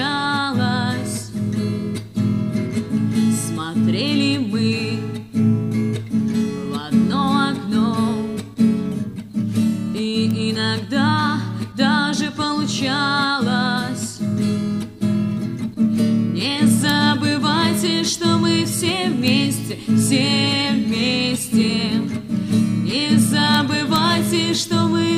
получалось. Смотрели мы в одно окно, и иногда даже получалось. Не забывайте, что мы все вместе, все вместе. Не забывайте, что мы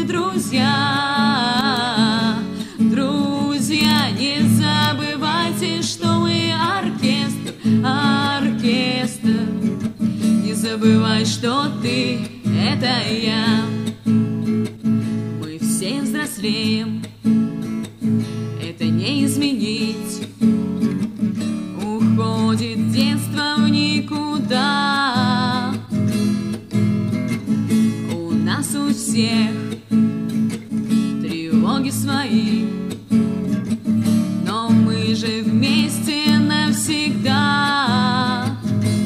друзья, друзья. Не забывайте, что мы оркестр, оркестр. Не забывай, что ты — это я. Мы все взрослеем, это не изменить. Уходит детство в никуда. У нас у всех тревоги свои, но мы же вместе навсегда.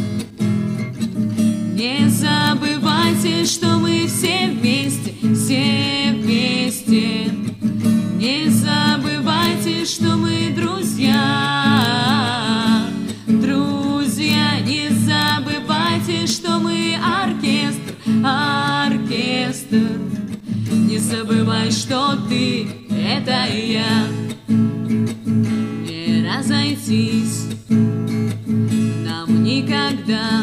Не забывайте, что мы все вместе, все вместе. Не забывайте, что мы друзья, друзья. Не забывайте, что мы оркестр, оркестр. Не забывай, что ты — это я. Не разойтись нам никогда.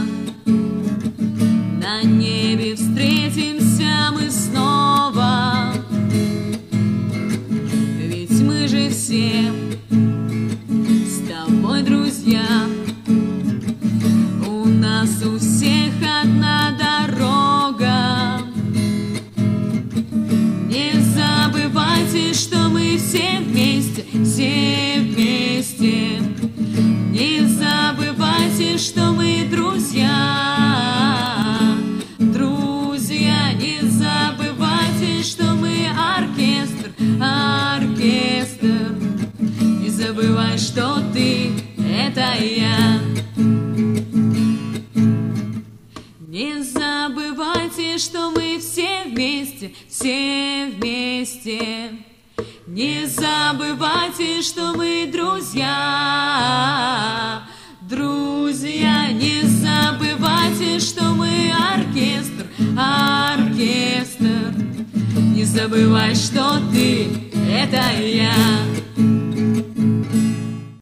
На небе встретимся мы снова. Ведь мы же все с тобой друзья. У нас у всех одна дорога. Не забывайте, что мы все вместе, все вместе. Не забывайте, что мы друзья, друзья. Не забывайте, что мы оркестр, оркестр. Не забывай, что ты — это я. Не забывайте, что мы все вместе, все вместе. Не забывайте, что мы друзья, друзья. Не забывайте, что мы оркестр, оркестр. Не забывай, что ты — это я.